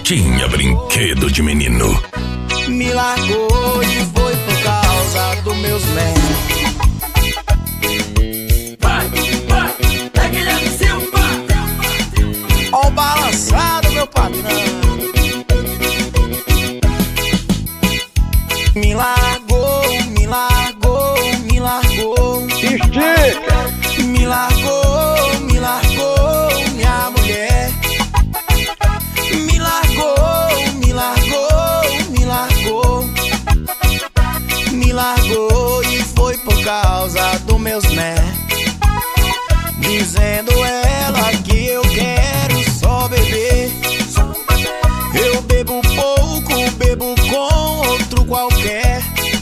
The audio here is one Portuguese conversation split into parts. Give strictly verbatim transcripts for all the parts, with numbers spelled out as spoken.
tinha brinquedo de menino. Me largou e foi por causa dos meus médicos. Vai, vai, é Guilherme Silva. Ó o balançado, meu patrão. Me largou, me largou, me largou. Estica! Me largou, me largou, minha mulher. Me largou, me largou, me largou. Me largou e foi por causa dos meus médicos. Dizendo ela que eu quero só beber. Eu bebo pouco, bebo com outro qualquer.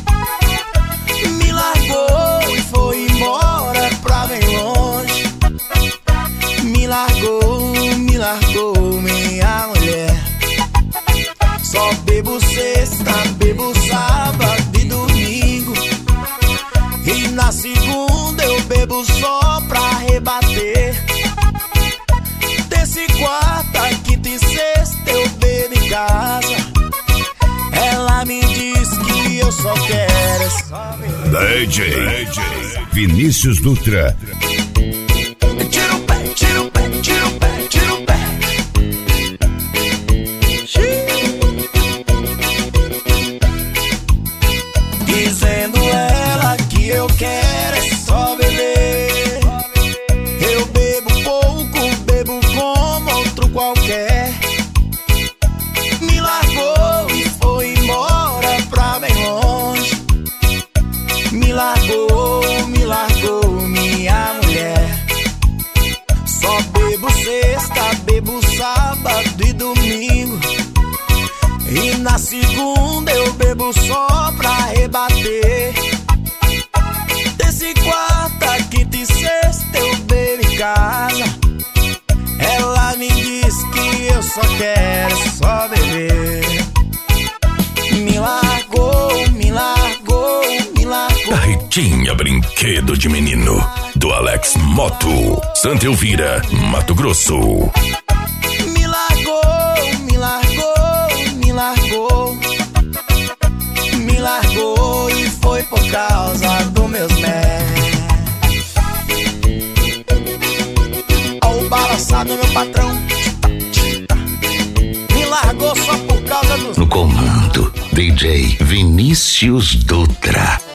Me largou e foi embora pra bem longe. Me largou, me largou, minha mulher. Só bebo sexta, bebo sábado e domingo. E na segunda eu bebo só pra rebater. Terça e quarta, quinta e sexta eu bebo em casa. Ela me diz que eu só quero só D J, D J Vinícius Dutra. tira o pé, tira o pé, tira o pé, tira o pé. Dizendo ela que eu quero é só beber. Eu bebo pouco, bebo como outro qualquer. Me largou e foi embora pra bem longe. Me largou, me largou, minha mulher. Só bebo sexta, bebo sábado e domingo. E na segunda eu bebo só pra rebater. Terça e quarta, quinta e sexta eu bebo em casa. Ela me diz que eu só quero só beber. Me largou, me largou, me largou. Aí tinha brinquedo de menino. Do Alex Moto, Santa Elvira, Mato Grosso. Me largou, me largou, me largou. Me largou e foi por causa dos meus médicos. Ó o balançado, meu patrão. Me largou só por causa dos... No comando, D J Vinícius Dutra.